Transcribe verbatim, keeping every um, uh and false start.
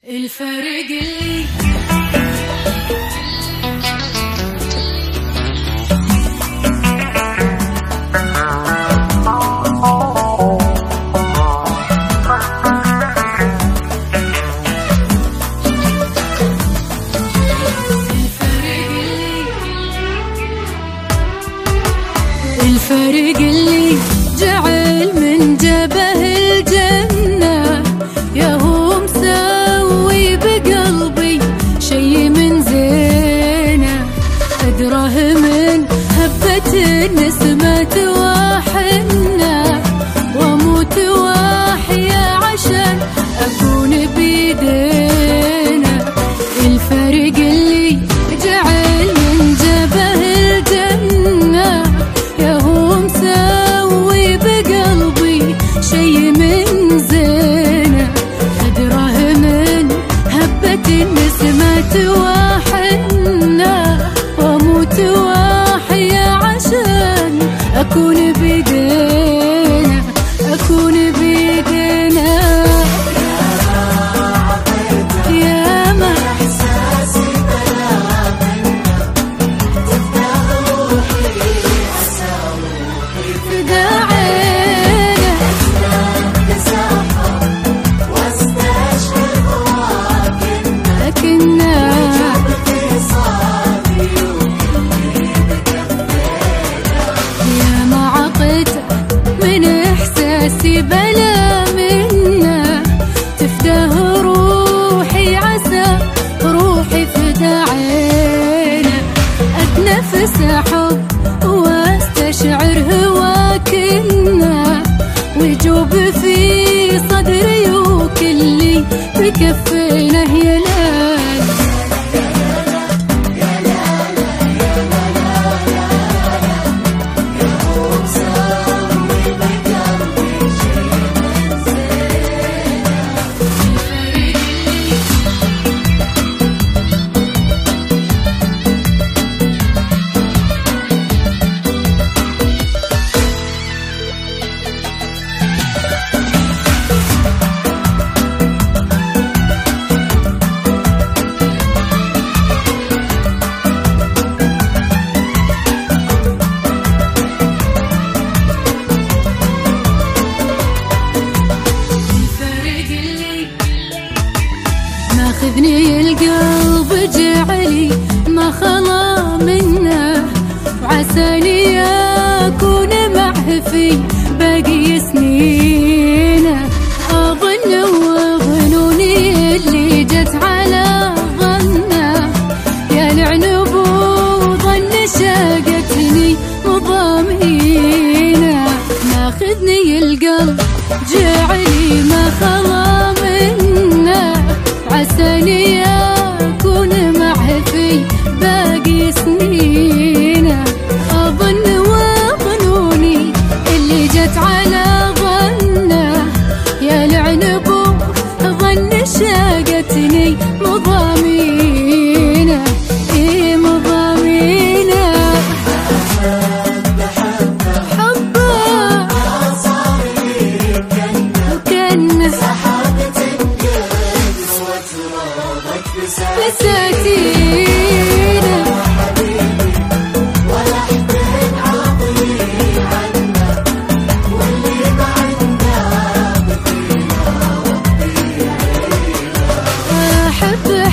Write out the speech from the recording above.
الفرق اللي الفرق اللي جعل من جبه الجنة يا هو مسوي بقلبي شي من زينة، أدراه من هبة النسمة وحنة، وأموت وأحيا عشان أكون بيدينا. الفرق اللي جعل من جبه الجنة يا هو مسوي بقلبي شي من زينة، أدراه من هبة النسمة وحنة، وأموت وأحيا عشان أكون بيدينا، أكون بيدينا. يا ما إحساسي بلا منك تفتح روحي فدا عينك، تسحر واستشعر هواك لكنها يا ما عقدت من إحساسي بلا منه تفداه روحي، عسى روحي فدا عينه، أتنفس حب واستشعر هواكنه، ويجوب في صدري وكلي بكفينه يا ليل. ماخذني القلب جعلي ما خلا منه، وعساني أكون معه في باقي سنينه، أظن وظنوني اللي جت على ظنه، يا العنب وظن شاقتني مضامينه. ماخذني القلب جعلي ما خلا منه، عساني أكون معه في باقي سنينه، أظن وظنوني اللي جت على ظنه، يا العنب ظن شاقتني مضامينه، إيه مضامينه. حبه وكنه بساتينه ولحظة عطني عنه، واللي ما عنده بفينا ربي يعينه. أحبه